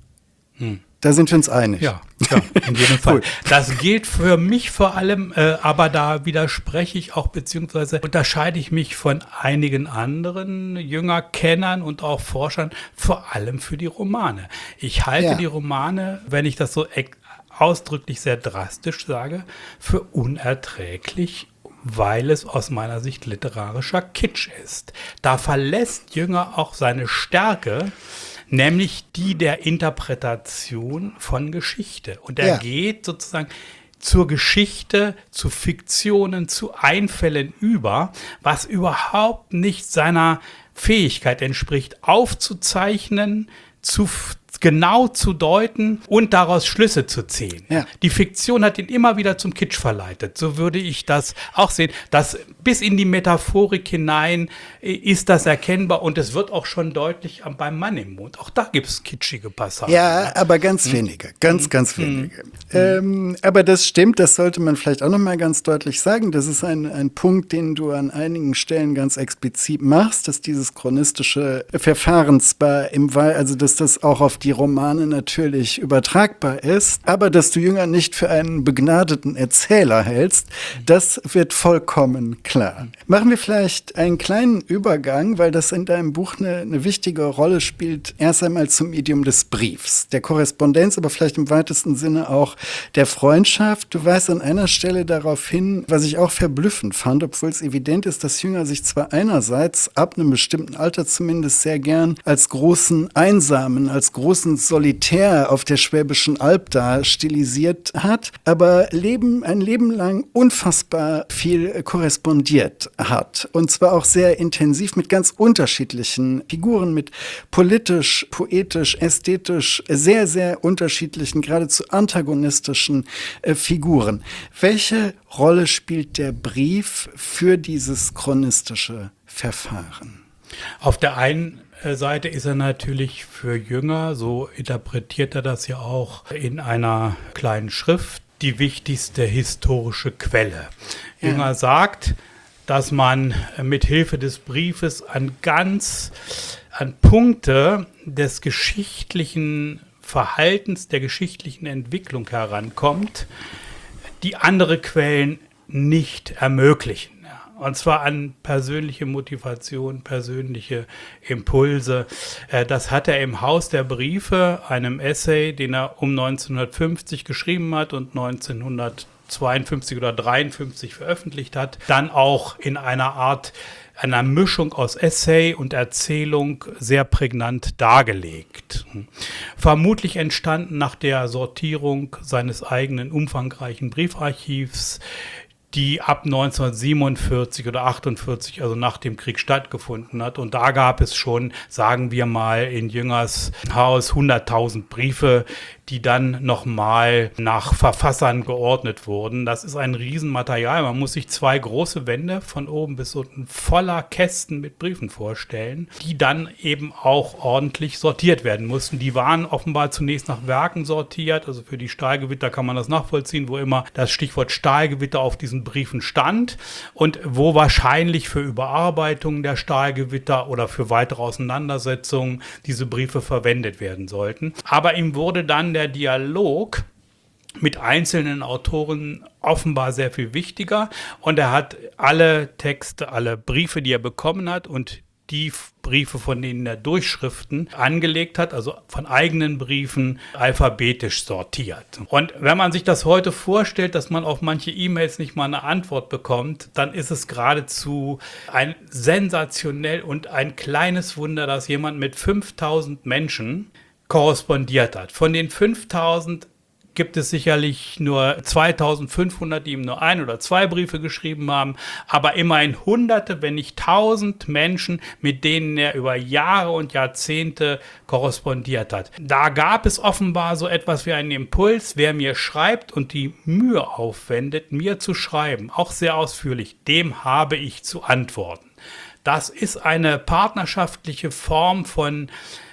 Mhm. Da sind wir uns einig. Ja, ja, in jedem Fall. Cool. Das gilt für mich vor allem, äh, aber da widerspreche ich auch, beziehungsweise unterscheide ich mich von einigen anderen Jüngerkennern und auch Forschern, vor allem für die Romane. Ich halte ja. die Romane, wenn ich das so ausdrücklich sehr drastisch sage, für unerträglich, weil es aus meiner Sicht literarischer Kitsch ist. Da verlässt Jünger auch seine Stärke, nämlich die der Interpretation von Geschichte. Und er ja. geht sozusagen zur Geschichte, zu Fiktionen, zu Einfällen über, was überhaupt nicht seiner Fähigkeit entspricht, aufzuzeichnen, zu genau zu deuten und daraus Schlüsse zu ziehen. Ja. Die Fiktion hat ihn immer wieder zum Kitsch verleitet. So würde ich das auch sehen. Das bis in die Metaphorik hinein ist das erkennbar und es wird auch schon deutlich beim Mann im Mond. Auch da gibt es kitschige Passagen. Ja, aber ganz hm. wenige. Ganz, hm. ganz wenige. Hm. Ähm, aber das stimmt, das sollte man vielleicht auch noch mal ganz deutlich sagen. Das ist ein, ein Punkt, den du an einigen Stellen ganz explizit machst, dass dieses chronistische Verfahrensbar im Wahl, also dass das auch auf die Romane natürlich übertragbar ist, aber dass du Jünger nicht für einen begnadeten Erzähler hältst, das wird vollkommen klar. Machen wir vielleicht einen kleinen Übergang, weil das in deinem Buch eine, eine wichtige Rolle spielt, erst einmal zum Medium des Briefs, der Korrespondenz, aber vielleicht im weitesten Sinne auch der Freundschaft. Du weist an einer Stelle darauf hin, was ich auch verblüffend fand, obwohl es evident ist, dass Jünger sich zwar einerseits ab einem bestimmten Alter zumindest sehr gern als großen Einsamen, als großen Solitär auf der Schwäbischen Alb da stilisiert hat, aber Leben, ein Leben lang unfassbar viel korrespondiert hat. Und zwar auch sehr intensiv mit ganz unterschiedlichen Figuren, mit politisch, poetisch, ästhetisch, sehr, sehr unterschiedlichen, geradezu antagonistischen äh, Figuren. Welche Rolle spielt der Brief für dieses chronistische Verfahren? Auf der einen Seite ist er natürlich für Jünger, so interpretiert er das ja auch in einer kleinen Schrift, die wichtigste historische Quelle. Ja. Jünger sagt, dass man mit Hilfe des Briefes an ganz, an Punkte des geschichtlichen Verhaltens, der geschichtlichen Entwicklung herankommt, die andere Quellen nicht ermöglichen. Und zwar an persönliche Motivation, persönliche Impulse. Das hat er im Haus der Briefe, einem Essay, den er um neunzehnhundertfünfzig geschrieben hat und neunzehnhundertzweiundfünfzig oder dreiundfünfzig veröffentlicht hat, dann auch in einer Art einer Mischung aus Essay und Erzählung sehr prägnant dargelegt. Vermutlich entstanden nach der Sortierung seines eigenen umfangreichen Briefarchivs, die ab neunzehnhundertsiebenundvierzig oder achtundvierzig, also nach dem Krieg, stattgefunden hat. Und da gab es schon, sagen wir mal, in Jüngers Haus hunderttausend Briefe, die dann nochmal nach Verfassern geordnet wurden. Das ist ein Riesenmaterial. Man muss sich zwei große Wände von oben bis unten voller Kästen mit Briefen vorstellen, die dann eben auch ordentlich sortiert werden mussten. Die waren offenbar zunächst nach Werken sortiert. Also für die Stahlgewitter kann man das nachvollziehen, wo immer das Stichwort Stahlgewitter auf diesen Briefen stand und wo wahrscheinlich für Überarbeitungen der Stahlgewitter oder für weitere Auseinandersetzungen diese Briefe verwendet werden sollten. Aber ihm wurde dann der Dialog mit einzelnen Autoren offenbar sehr viel wichtiger. Und er hat alle Texte, alle Briefe, die er bekommen hat und die Briefe, von denen er Durchschriften angelegt hat, also von eigenen Briefen, alphabetisch sortiert. Und wenn man sich das heute vorstellt, dass man auf manche E-Mails nicht mal eine Antwort bekommt, dann ist es geradezu ein sensationell und ein kleines Wunder, dass jemand mit fünftausend Menschen korrespondiert hat. Von den fünftausend gibt es sicherlich nur zweitausendfünfhundert, die ihm nur ein oder zwei Briefe geschrieben haben, aber immerhin Hunderte, wenn nicht Tausend Menschen, mit denen er über Jahre und Jahrzehnte korrespondiert hat. Da gab es offenbar so etwas wie einen Impuls, wer mir schreibt und die Mühe aufwendet, mir zu schreiben, auch sehr ausführlich, dem habe ich zu antworten. Das ist eine partnerschaftliche Form von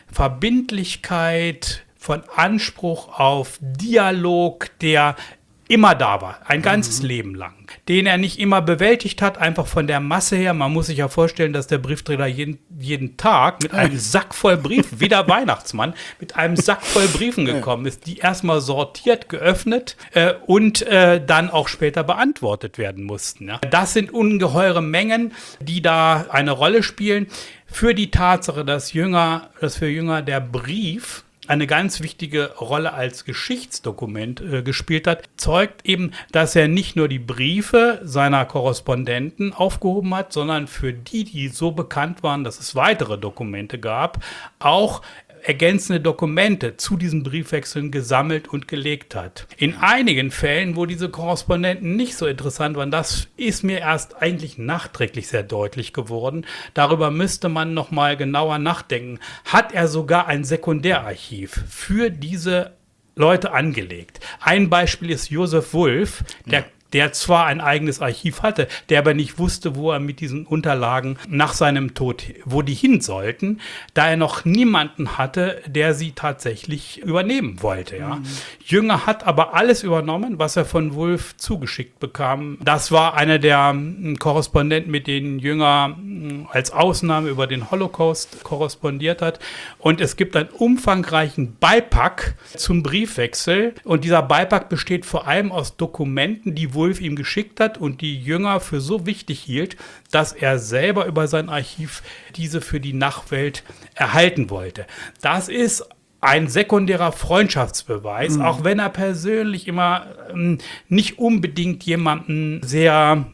Verbindlichkeit, von Anspruch auf Dialog, der immer da war, ein ganzes mhm. Leben lang, den er nicht immer bewältigt hat, einfach von der Masse her. Man muss sich ja vorstellen, dass der Briefträger jeden, jeden Tag mit einem Sack voll Briefen, wie der Weihnachtsmann, mit einem Sack voll Briefen gekommen ist, die erstmal sortiert, geöffnet äh, und äh, dann auch später beantwortet werden mussten. Ja. Das sind ungeheure Mengen, die da eine Rolle spielen. Für die Tatsache, dass Jünger, dass für Jünger der Brief eine ganz wichtige Rolle als Geschichtsdokument äh, gespielt hat, zeugt eben, dass er nicht nur die Briefe seiner Korrespondenten aufgehoben hat, sondern für die, die so bekannt waren, dass es weitere Dokumente gab, auch ergänzende Dokumente zu diesen Briefwechseln gesammelt und gelegt hat. In einigen Fällen, wo diese Korrespondenten nicht so interessant waren, das ist mir erst eigentlich nachträglich sehr deutlich geworden. Darüber müsste man noch mal genauer nachdenken. Hat er sogar ein Sekundärarchiv für diese Leute angelegt? Ein Beispiel ist Josef Wulf, der ja. der zwar ein eigenes Archiv hatte, der aber nicht wusste, wo er mit diesen Unterlagen nach seinem Tod, wo die hin sollten, da er noch niemanden hatte, der sie tatsächlich übernehmen wollte. Ja. Mhm. Jünger hat aber alles übernommen, was er von Wulf zugeschickt bekam. Das war einer der m, Korrespondenten, mit denen Jünger m, als Ausnahme über den Holocaust korrespondiert hat. Und es gibt einen umfangreichen Beipack zum Briefwechsel. Und dieser Beipack besteht vor allem aus Dokumenten, die Wulf ihm geschickt hat und die Jünger für so wichtig hielt, dass er selber über sein Archiv diese für die Nachwelt erhalten wollte. Das ist ein sekundärer Freundschaftsbeweis, mhm. auch wenn er persönlich immer ähm, nicht unbedingt jemanden sehr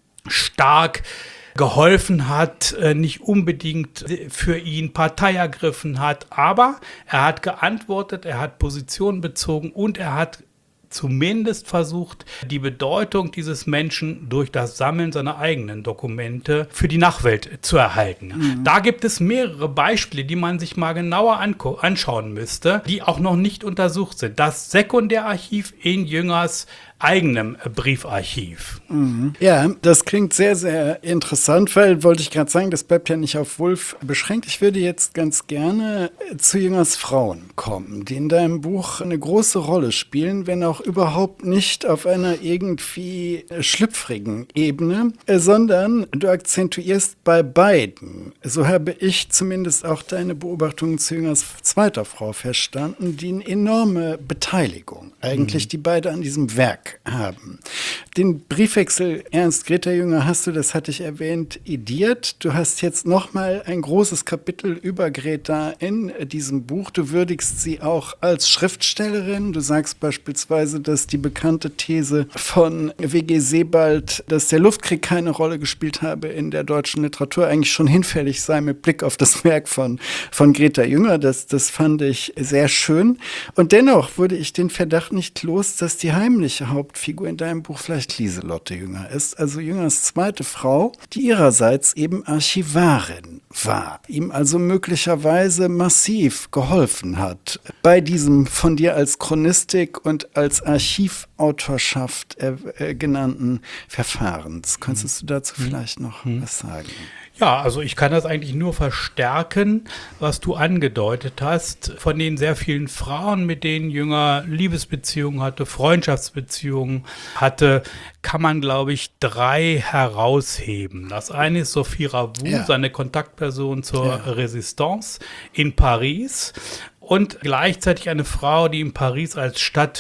stark geholfen hat, äh, nicht unbedingt für ihn Partei ergriffen hat, aber er hat geantwortet, er hat Position bezogen und er hat zumindest versucht, die Bedeutung dieses Menschen durch das Sammeln seiner eigenen Dokumente für die Nachwelt zu erhalten. Mhm. Da gibt es mehrere Beispiele, die man sich mal genauer anko- anschauen müsste, die auch noch nicht untersucht sind. Das Sekundärarchiv in Jüngers eigenem Briefarchiv. Mhm. Ja, das klingt sehr, sehr interessant, weil, wollte ich gerade sagen, das bleibt ja nicht auf Wulf beschränkt. Ich würde jetzt ganz gerne zu Jüngers Frauen kommen, die in deinem Buch eine große Rolle spielen, wenn auch überhaupt nicht auf einer irgendwie schlüpfrigen Ebene, sondern du akzentuierst bei beiden. So habe ich zumindest auch deine Beobachtungen zu Jüngers zweiter Frau verstanden, die eine enorme Beteiligung, eigentlich mhm. die beide an diesem Werk haben. Den Briefwechsel Ernst Greta Jünger hast du, das hatte ich erwähnt, ediert. Du hast jetzt nochmal ein großes Kapitel über Greta in diesem Buch. Du würdigst sie auch als Schriftstellerin. Du sagst beispielsweise, dass die bekannte These von W G Sebald, dass der Luftkrieg keine Rolle gespielt habe in der deutschen Literatur, eigentlich schon hinfällig sei mit Blick auf das Werk von, von Greta Jünger. Das, das fand ich sehr schön. Und dennoch wurde ich den Verdacht nicht los, dass die heimliche Hauptfigur in deinem Buch vielleicht Lieselotte Jünger ist, also Jüngers zweite Frau, die ihrerseits eben Archivarin war, ihm also möglicherweise massiv geholfen hat bei diesem von dir als Chronistik und als Archivautorschaft äh, äh, genannten Verfahrens. Könntest du dazu vielleicht noch mhm. was sagen? Ja, also ich kann das eigentlich nur verstärken, was du angedeutet hast. Von den sehr vielen Frauen, mit denen Jünger Liebesbeziehungen hatte, Freundschaftsbeziehungen hatte, kann man, glaube ich, drei herausheben. Das eine ist Sophie Ravoux, ja. seine Kontaktperson zur ja. Resistance in Paris und gleichzeitig eine Frau, die in Paris als Stadt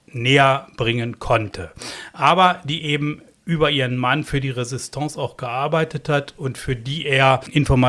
näher bringen konnte. Aber die eben über ihren Mann für die Resistance auch gearbeitet hat und für die er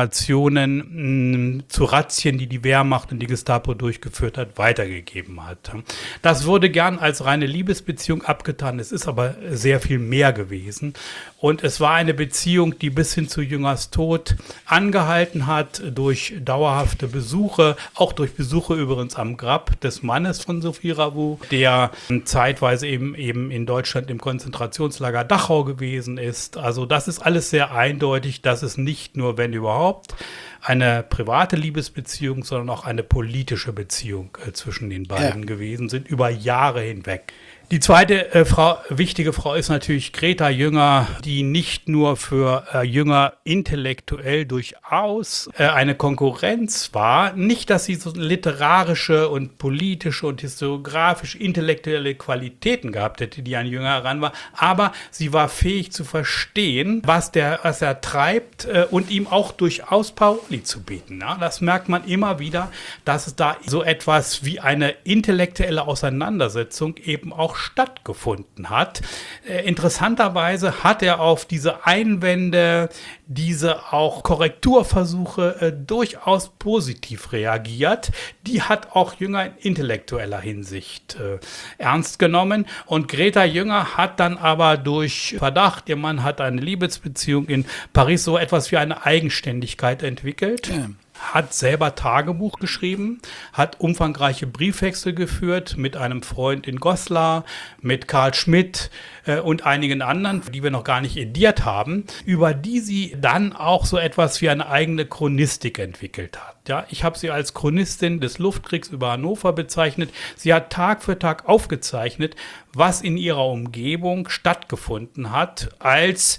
Informationen mh, zu Razzien, die die Wehrmacht und die Gestapo durchgeführt hat, weitergegeben hat. Das wurde gern als reine Liebesbeziehung abgetan, es ist aber sehr viel mehr gewesen. Und es war eine Beziehung, die bis hin zu Jüngers Tod angehalten hat, durch dauerhafte Besuche, auch durch Besuche übrigens am Grab des Mannes von Sophie Ravoux, der zeitweise eben, eben in Deutschland im Konzentrationslager Dachau gewesen ist. Also das ist alles sehr eindeutig, dass es nicht nur, wenn überhaupt, eine private Liebesbeziehung, sondern auch eine politische Beziehung äh, zwischen den beiden ja. gewesen sind, über Jahre hinweg. Die zweite äh, Frau, wichtige Frau ist natürlich Greta Jünger, die nicht nur für äh, Jünger intellektuell durchaus äh, eine Konkurrenz war. Nicht, dass sie so literarische und politische und historiografisch intellektuelle Qualitäten gehabt hätte, die an Jünger heran war, aber sie war fähig zu verstehen, was, der, was er treibt äh, und ihm auch durchaus Paroli zu bieten. Ja? Das merkt man immer wieder, dass es da so etwas wie eine intellektuelle Auseinandersetzung eben auch stattgefunden hat. Äh, interessanterweise hat er auf diese Einwände, diese auch Korrekturversuche äh, durchaus positiv reagiert. Die hat auch Jünger in intellektueller Hinsicht äh, ernst genommen. Und Greta Jünger hat dann aber durch Verdacht, ihr Mann hat eine Liebesbeziehung in Paris, so etwas wie eine Eigenständigkeit entwickelt. Ja. Hat selber Tagebuch geschrieben, hat umfangreiche Briefwechsel geführt mit einem Freund in Goslar, mit Karl Schmidt äh, und einigen anderen, die wir noch gar nicht ediert haben, über die sie dann auch so etwas wie eine eigene Chronistik entwickelt hat. Ja, ich habe sie als Chronistin des Luftkriegs über Hannover bezeichnet. Sie hat Tag für Tag aufgezeichnet, was in ihrer Umgebung stattgefunden hat, als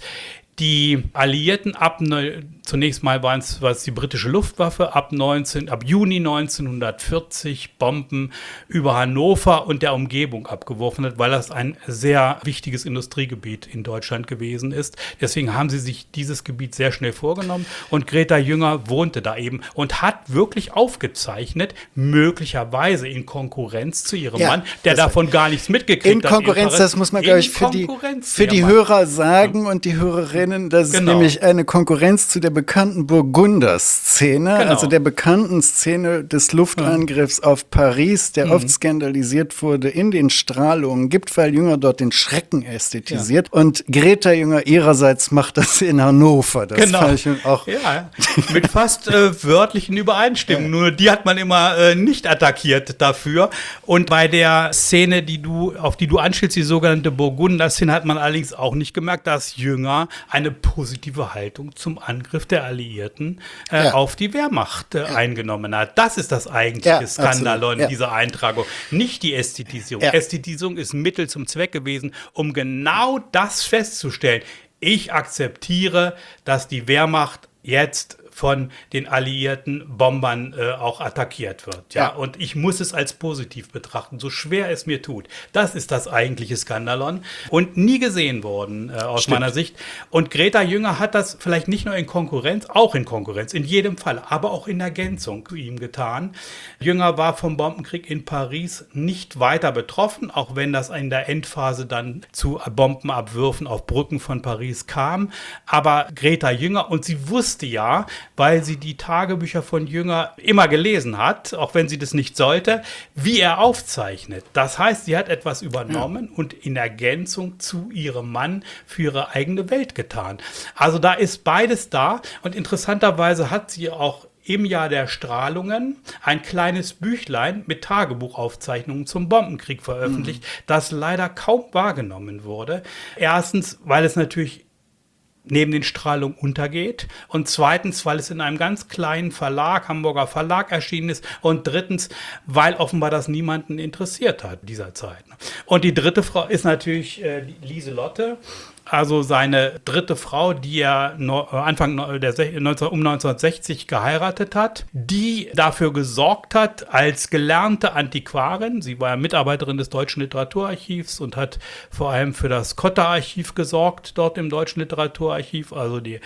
die Alliierten ab, zunächst mal waren es, war es die britische Luftwaffe, ab, neunzehn, ab Juni neunzehnhundertvierzig Bomben über Hannover und der Umgebung abgeworfen hat, weil das ein sehr wichtiges Industriegebiet in Deutschland gewesen ist. Deswegen haben sie sich dieses Gebiet sehr schnell vorgenommen und Greta Jünger wohnte da eben und hat wirklich aufgezeichnet, möglicherweise in Konkurrenz zu ihrem ja, Mann, der davon gar nichts mitgekriegt in hat. In Konkurrenz, das muss man, glaube ich, für die, für die Hörer sagen und die Hörerinnen. Das genau. ist nämlich eine Konkurrenz zu der bekannten Burgunder-Szene, genau. also der bekannten Szene des Luftangriffs ja. auf Paris, der mhm. oft skandalisiert wurde, in den Strahlungen, gibt, weil Jünger dort den Schrecken ästhetisiert. Ja. Und Greta Jünger ihrerseits macht das in Hannover. Das genau. fand ich auch ja, mit fast äh, wörtlichen Übereinstimmungen. Ja. Nur die hat man immer äh, nicht attackiert dafür. Und bei der Szene, die du, auf die du anspielst, die sogenannte Burgunder-Szene, hat man allerdings auch nicht gemerkt, dass Jünger eine positive Haltung zum Angriff der Alliierten äh, ja. auf die Wehrmacht äh, ja. eingenommen hat. Das ist das eigentliche ja, Skandalon ja. dieser Eintragung, nicht die Ästhetisierung. Ja. Ästhetisierung ist Mittel zum Zweck gewesen, um genau das festzustellen. Ich akzeptiere, dass die Wehrmacht jetzt von den alliierten Bombern äh, auch attackiert wird. Ja? ja, und ich muss es als positiv betrachten, so schwer es mir tut. Das ist das eigentliche Skandalon und nie gesehen worden äh, aus Stimmt. meiner Sicht. Und Greta Jünger hat das vielleicht nicht nur in Konkurrenz, auch in Konkurrenz, in jedem Fall, aber auch in Ergänzung zu ihm getan. Jünger war vom Bombenkrieg in Paris nicht weiter betroffen, auch wenn das in der Endphase dann zu Bombenabwürfen auf Brücken von Paris kam. Aber Greta Jünger, und sie wusste ja, weil sie die Tagebücher von Jünger immer gelesen hat, auch wenn sie das nicht sollte, wie er aufzeichnet. Das heißt, sie hat etwas übernommen ja. und in Ergänzung zu ihrem Mann für ihre eigene Welt getan. Also da ist beides da und interessanterweise hat sie auch im Jahr der Strahlungen ein kleines Büchlein mit Tagebuchaufzeichnungen zum Bombenkrieg veröffentlicht, mhm. das leider kaum wahrgenommen wurde. Erstens, weil es natürlich neben den Strahlungen untergeht und zweitens, weil es in einem ganz kleinen Verlag, Hamburger Verlag erschienen ist und drittens, weil offenbar das niemanden interessiert hat dieser Zeit. Und die dritte Frau ist natürlich äh, Lieselotte, also seine dritte Frau, die er no, Anfang der neunzehn, um neunzehnhundertsechzig geheiratet hat, die dafür gesorgt hat, als gelernte Antiquarin, sie war ja Mitarbeiterin des Deutschen Literaturarchivs und hat vor allem für das Cotta-Archiv gesorgt, dort im Deutschen Literaturarchiv, also die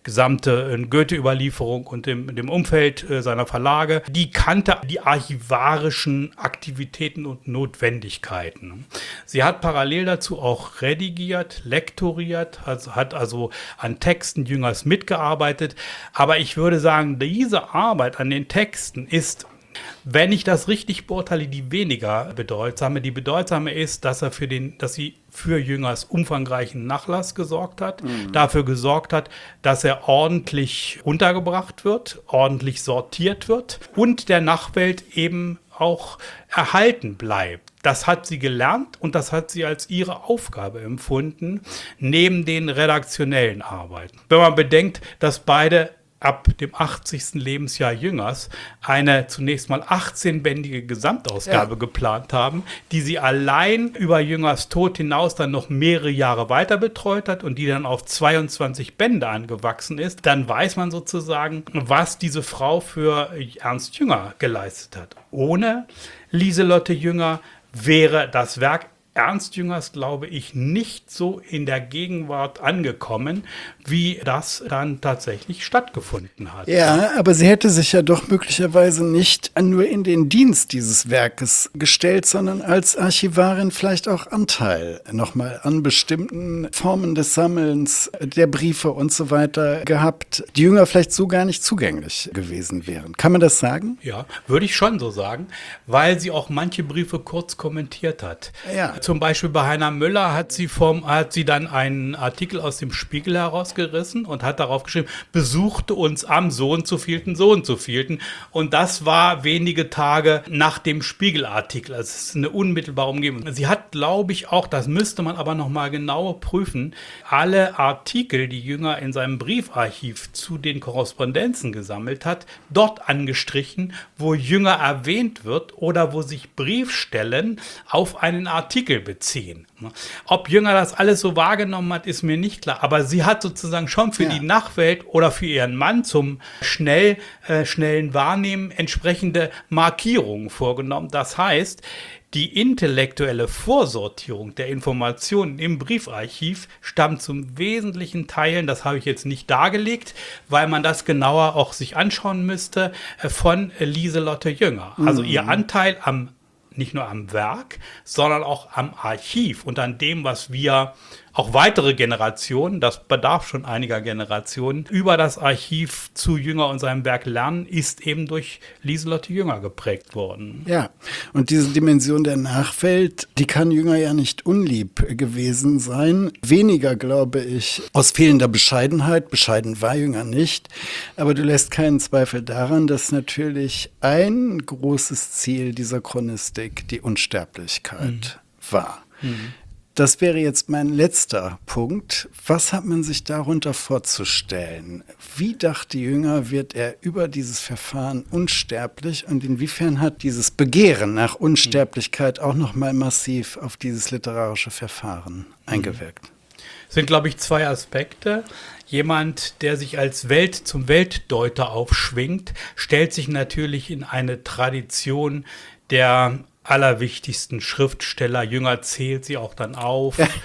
gesamte äh, Goethe-Überlieferung und dem, dem Umfeld äh, seiner Verlage. Die kannte die archivarischen Aktivitäten und Notwendigkeiten. Sie hat parallel dazu auch redigiert, lektoriert, also hat also an Texten Jüngers mitgearbeitet. Aber ich würde sagen, diese Arbeit an den Texten ist, wenn ich das richtig beurteile, die weniger bedeutsame. Die bedeutsame ist, dass er für den, dass sie für Jüngers umfangreichen Nachlass gesorgt hat, mhm. dafür gesorgt hat, dass er ordentlich untergebracht wird, ordentlich sortiert wird und der Nachwelt eben auch erhalten bleibt. Das hat sie gelernt und das hat sie als ihre Aufgabe empfunden, neben den redaktionellen Arbeiten. Wenn man bedenkt, dass beide ab dem achtzigsten Lebensjahr Jüngers eine zunächst mal achtzehnbändige Gesamtausgabe ja. geplant haben, die sie allein über Jüngers Tod hinaus dann noch mehrere Jahre weiter betreut hat und die dann auf zweiundzwanzig Bände angewachsen ist, dann weiß man sozusagen, was diese Frau für Ernst Jünger geleistet hat. Ohne Lieselotte Jünger wäre das Werk Ernst Jüngers, glaube ich, nicht so in der Gegenwart angekommen, wie das dann tatsächlich stattgefunden hat. Ja, aber sie hätte sich ja doch möglicherweise nicht nur in den Dienst dieses Werkes gestellt, sondern als Archivarin vielleicht auch Anteil nochmal an bestimmten Formen des Sammelns, der Briefe und so weiter gehabt, die Jünger vielleicht so gar nicht zugänglich gewesen wären. Kann man das sagen? Ja, würde ich schon so sagen, weil sie auch manche Briefe kurz kommentiert hat. Ja. Zum Beispiel bei Heiner Müller hat sie, vom, hat sie dann einen Artikel aus dem Spiegel herausgerissen und hat darauf geschrieben, besuchte uns am so und so vielten, so und so vielten. Und das war wenige Tage nach dem Spiegelartikel. Also es ist eine unmittelbare Umgebung. Sie hat, glaube ich, auch, das müsste man aber nochmal genauer prüfen, alle Artikel, die Jünger in seinem Briefarchiv zu den Korrespondenzen gesammelt hat, dort angestrichen, wo Jünger erwähnt wird oder wo sich Briefstellen auf einen Artikel beziehen. Ob Jünger das alles so wahrgenommen hat, ist mir nicht klar. Aber sie hat sozusagen schon für ja. die Nachwelt oder für ihren Mann zum schnell, äh, schnellen Wahrnehmen entsprechende Markierungen vorgenommen. Das heißt, die intellektuelle Vorsortierung der Informationen im Briefarchiv stammt zum wesentlichen Teil, das habe ich jetzt nicht dargelegt, weil man das genauer auch sich anschauen müsste, von Lieselotte Jünger. Mhm. Also ihr Anteil am nicht nur am Werk, sondern auch am Archiv und an dem, was wir, auch weitere Generationen, das bedarf schon einiger Generationen, über das Archiv zu Jünger und seinem Werk lernen, ist eben durch Lieselotte Jünger geprägt worden. Ja, und diese Dimension der Nachwelt, die kann Jünger ja nicht unlieb gewesen sein. Weniger, glaube ich, aus fehlender Bescheidenheit. Bescheiden war Jünger nicht. Aber du lässt keinen Zweifel daran, dass natürlich ein großes Ziel dieser Chronistik die Unsterblichkeit mhm. war. Mhm. Das wäre jetzt mein letzter Punkt. Was hat man sich darunter vorzustellen? Wie dachte Jünger, wird er über dieses Verfahren unsterblich und inwiefern hat dieses Begehren nach Unsterblichkeit auch nochmal massiv auf dieses literarische Verfahren eingewirkt? Es sind, glaube ich, zwei Aspekte. Jemand, der sich als Welt zum Weltdeuter aufschwingt, stellt sich natürlich in eine Tradition der allerwichtigsten Schriftsteller, Jünger zählt sie auch dann auf, ja.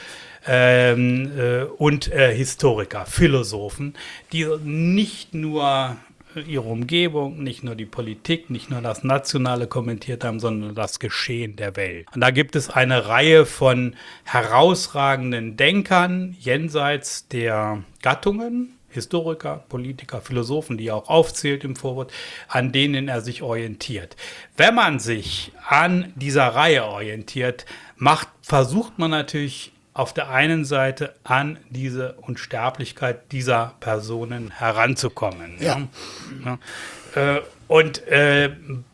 ähm, äh, und äh, Historiker, Philosophen, die nicht nur ihre Umgebung, nicht nur die Politik, nicht nur das Nationale kommentiert haben, sondern das Geschehen der Welt. Und da gibt es eine Reihe von herausragenden Denkern jenseits der Gattungen, Historiker, Politiker, Philosophen, die er auch aufzählt im Vorwort, an denen er sich orientiert. Wenn man sich an dieser Reihe orientiert, macht, versucht man natürlich auf der einen Seite an diese Unsterblichkeit dieser Personen heranzukommen. Ja. Ja. Ja. Und äh,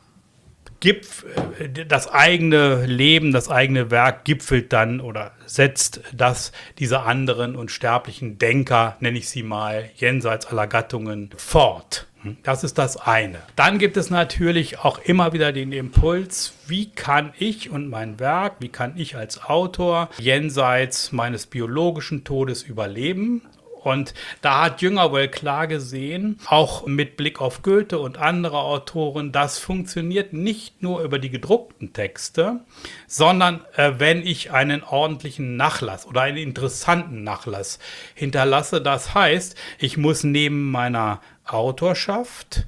Gipf, das eigene Leben, das eigene Werk gipfelt dann oder setzt das dieser anderen unsterblichen Denker, nenne ich sie mal, jenseits aller Gattungen fort. Das ist das eine. Dann gibt es natürlich auch immer wieder den Impuls, wie kann ich und mein Werk, wie kann ich als Autor jenseits meines biologischen Todes überleben? Und da hat Jünger wohl klar gesehen, auch mit Blick auf Goethe und andere Autoren, das funktioniert nicht nur über die gedruckten Texte, sondern äh, wenn ich einen ordentlichen Nachlass oder einen interessanten Nachlass hinterlasse. Das heißt, ich muss neben meiner Autorschaft,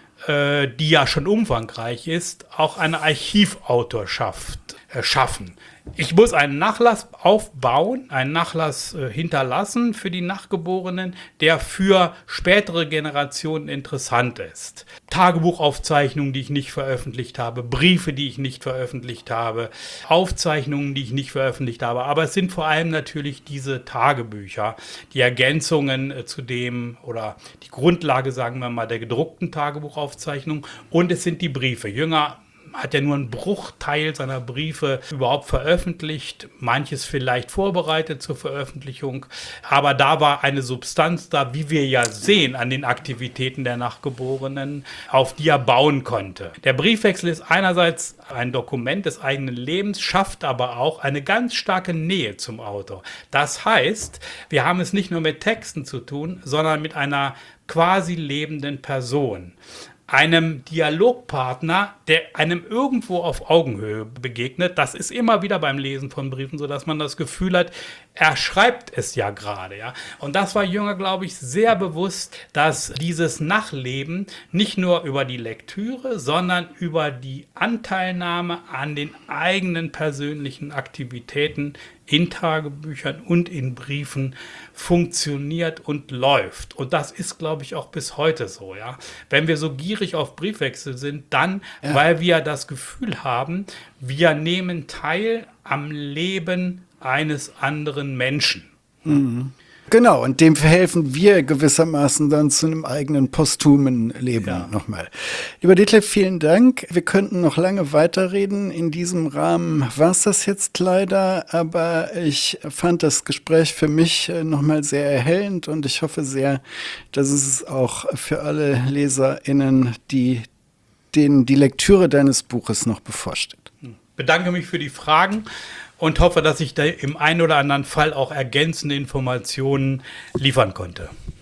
äh, die ja schon umfangreich ist, auch eine Archivautorschaft äh, schaffen. Ich muss einen Nachlass aufbauen, einen Nachlass äh, hinterlassen für die Nachgeborenen, der für spätere Generationen interessant ist. Tagebuchaufzeichnungen, die ich nicht veröffentlicht habe, Briefe, die ich nicht veröffentlicht habe, Aufzeichnungen, die ich nicht veröffentlicht habe. Aber es sind vor allem natürlich diese Tagebücher, die Ergänzungen äh, zu dem oder die Grundlage, sagen wir mal, der gedruckten Tagebuchaufzeichnung. Und es sind die Briefe. Jünger hat ja nur einen Bruchteil seiner Briefe überhaupt veröffentlicht, manches vielleicht vorbereitet zur Veröffentlichung, aber da war eine Substanz da, wie wir ja sehen an den Aktivitäten der Nachgeborenen, auf die er bauen konnte. Der Briefwechsel ist einerseits ein Dokument des eigenen Lebens, schafft aber auch eine ganz starke Nähe zum Autor. Das heißt, wir haben es nicht nur mit Texten zu tun, sondern mit einer quasi lebenden Person. Einem Dialogpartner, der einem irgendwo auf Augenhöhe begegnet. Das ist immer wieder beim Lesen von Briefen so, dass man das Gefühl hat, er schreibt es ja gerade. Ja? Und das war Jünger, glaube ich, sehr bewusst, dass dieses Nachleben nicht nur über die Lektüre, sondern über die Anteilnahme an den eigenen persönlichen Aktivitäten in Tagebüchern und in Briefen funktioniert und läuft. Und das ist, glaube ich, auch bis heute so. Ja? Wenn wir so gierig auf Briefwechsel sind, dann, ja. weil wir das Gefühl haben, wir nehmen teil am Leben eines anderen Menschen. Mhm. Genau, und dem verhelfen wir gewissermaßen dann zu einem eigenen posthumen Leben ja. nochmal. Lieber Detlef, vielen Dank. Wir könnten noch lange weiterreden. In diesem Rahmen war es das jetzt leider, aber ich fand das Gespräch für mich nochmal sehr erhellend und ich hoffe sehr, dass es auch für alle LeserInnen, die denen die Lektüre deines Buches noch bevorsteht. Ich bedanke mich für die Fragen und hoffe, dass ich da im einen oder anderen Fall auch ergänzende Informationen liefern konnte.